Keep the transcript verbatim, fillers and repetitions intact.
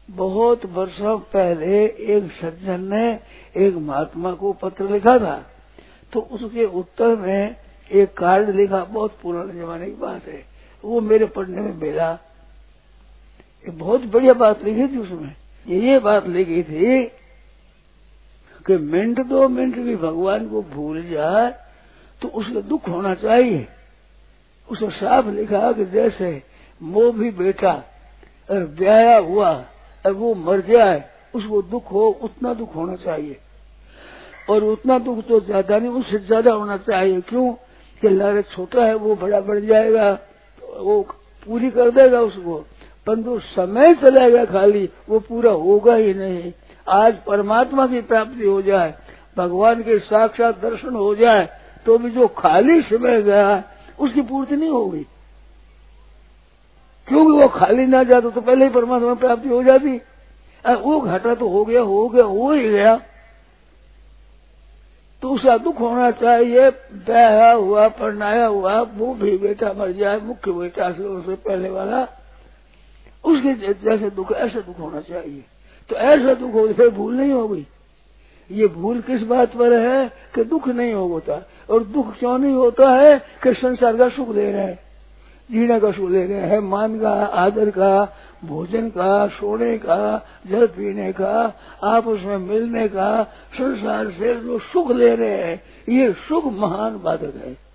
बहुत वर्षों पहले एक सज्जन ने एक महात्मा को पत्र लिखा था, तो उसके उत्तर में एक कार्ड लिखा, बहुत पुराने जमाने की बात है, वो मेरे पढ़ने में मिला। बहुत बढ़िया बात लिखी थी उसमें। ये बात लिखी थी कि मिनट दो मिनट भी भगवान को भूल जाए तो उसको दुख होना चाहिए। उसने साफ लिखा कि जैसे मोह भी बेटा और ब्याया हुआ और वो मर जाए उसको दुख हो, उतना दुख होना चाहिए। और उतना दुख तो ज्यादा नहीं, उससे ज्यादा होना चाहिए। क्यों कि लालच छोटा है, वो बड़ा बढ़ जाएगा तो वो पूरी कर देगा उसको, परंतु समय चलेगा खाली, वो पूरा होगा ही नहीं। आज परमात्मा की प्राप्ति हो जाए, भगवान के साक्षात दर्शन हो जाए, तो भी जो खाली समय गया उसकी पूर्ति नहीं होगी। क्योंकि वो खाली ना जाता तो पहले ही परमात्मा प्राप्ति हो जाती। वो घाटा तो हो गया हो गया हो ही गया, तो उसका दुख होना चाहिए। ब्याह हुआ परनाया हुआ वो भी बेटा मर जाए, मुख्य बेटा से उससे पहले वाला, उसके जैसे दुख ऐसे दुख होना चाहिए। तो ऐसा दुख हो फिर भूल नहीं होगी। ये भूल किस बात पर है कि दुख नहीं होता। और दुख क्यों नहीं होता है कि संसार का सुख ले रहे हैं, जीने का सुख ले रहे हैं, मान का, आदर का, भोजन का, सोने का, जल पीने का, आपस में मिलने का, संसार से जो सुख ले रहे हैं, ये सुख महान बाधक है।